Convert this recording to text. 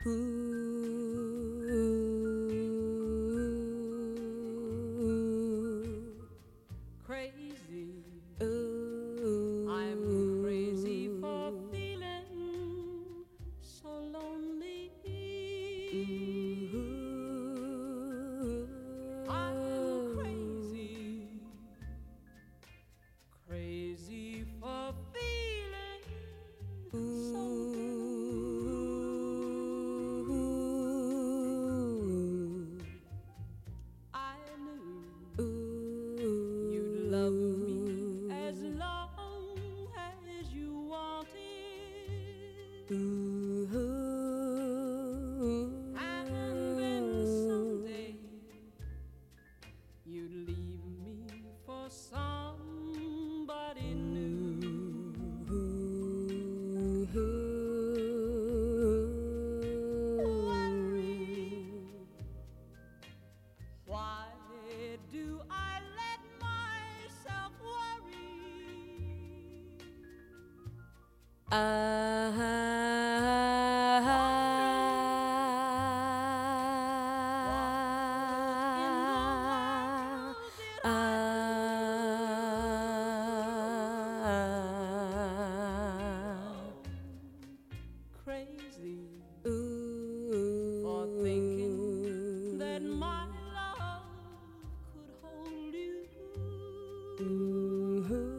Ooh, crazy. Ooh, I'm crazy for feeling so lonely. Ooh, I'm crazy, crazy for feeling so blue. I knew you'd love me as long as you wanted. And then someday you'd leave me for somebody new. Why do I let myself worry? Crazy, ooh, for thinking that my love could hold you. Ooh.